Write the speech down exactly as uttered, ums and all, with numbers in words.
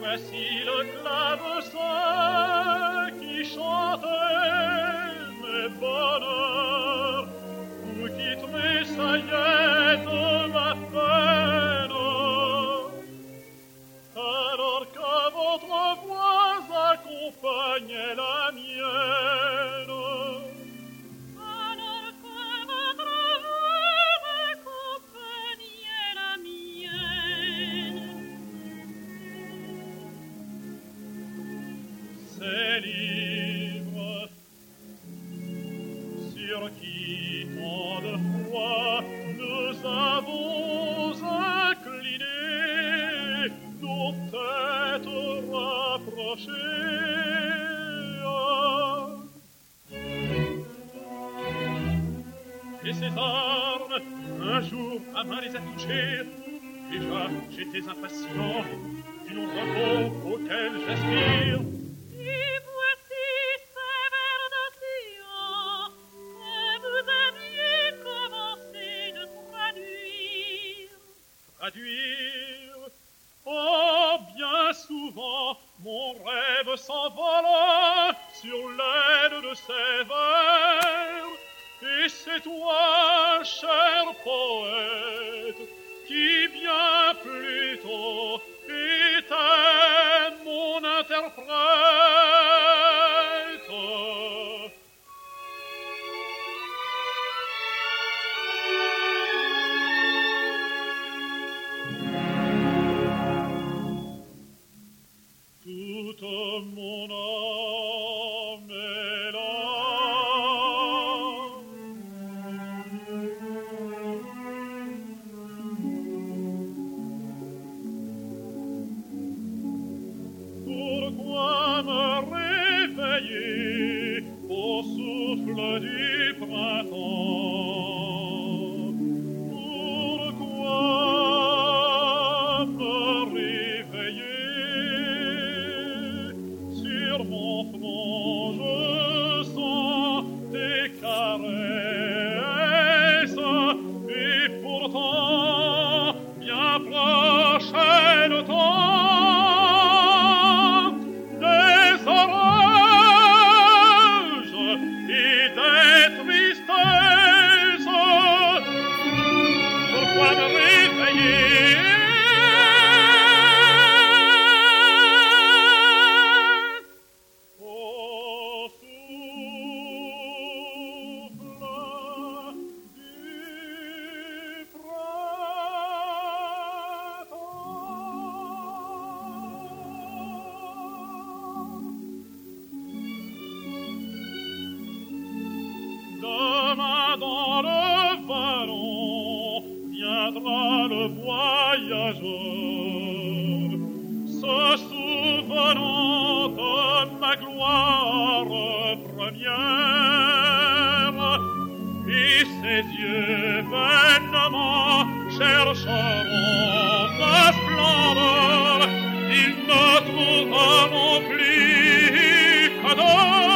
Voici le clavecin qui chantait mes bonheurs, ou qui tressaillait de ma peine. Alors que votre voix accompagnait la mienne, Alors que votre voix accompagnait la mienne, ces livres sur qui tant de fois nous avons incliné nos têtes rapprochées. Et ces armes, un jour ma main les a touchées. Déjà j'étais impatient d'une repos auquel j'aspire. et voici ces vers d'océan que vous aviez commencé de traduire. Traduire. Oh, bien souvent, mon rêve s'envola sur l'aide de ces vers. Et c'est toi, cher poète, qui bien plus tôt était mon interprète. Toute mon âme est là. Pourquoi me réveiller au souffle du printemps? Pourquoi me réveiller? Sur mon front je sens tes caresses, et pourtant bien proche est le temps des orages et des tristesses. Pourquoi me réveiller? Au souffle du printemps. Demain dans le vallon viendra le voyageur, se souvenant de ma gloire première, et ses yeux vainement chercheront ma splendeur. Ils ne trouveront plus que de